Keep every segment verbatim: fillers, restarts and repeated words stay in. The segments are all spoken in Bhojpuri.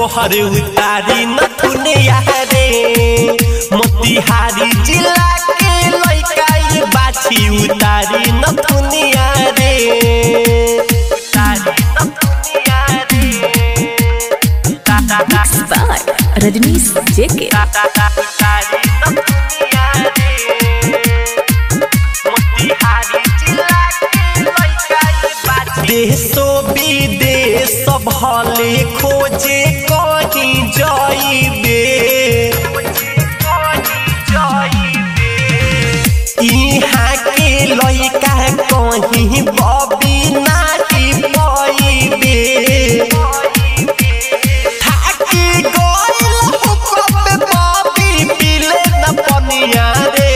तोहर उतारी नथुनिया रे मोतिहारी जिला के लइका ये बाछी उतारी नथुनिया रे उतारी नथुनिया रे Mixed by Rajnish J K उतारी नथुनिया रे मोतिहारी जिला के लइका ये बाछी देशो विदेश भले खोजे कहीं जाइबे इहाँ के लइका कहीं बबी नाही पाइबे थाकी गइल हुकम बबी मिले न पनिया रे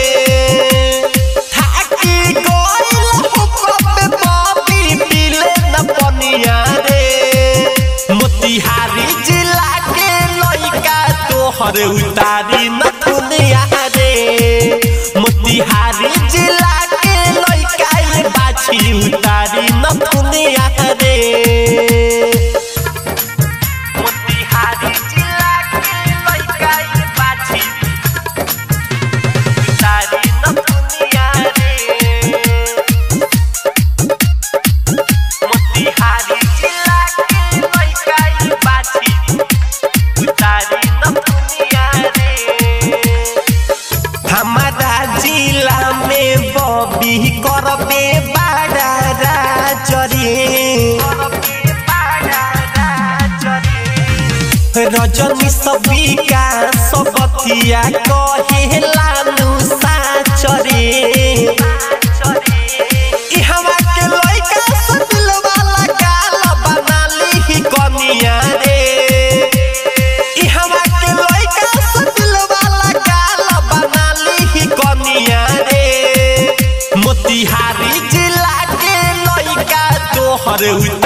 थाकी गइल हुकम बबी मिले न पनिया रे मोतिहारी जिला के लइका तोहर उतारी नथुनिया रे मोतिहारी जिला के लइका ये बाछी उतारी नथुनिया रे मोतिहारी जिला के लइका ये बाछी उतारी नथुनिया रे मोतिहारी जिला के लइका ये बाछी उतारी नथुनिया रे हमारा जिला में बबी करबे बाड़ा राजरे रजनी सबिका सबतिया कहेला नु साचरे ई हवा के लइका सदिल वाला गाल बनाली ही कनिया रे ई हवा के लइका सदिल वाला गाल बनाली ही कनिया रे मोतिहारी जिला के लइका तोहर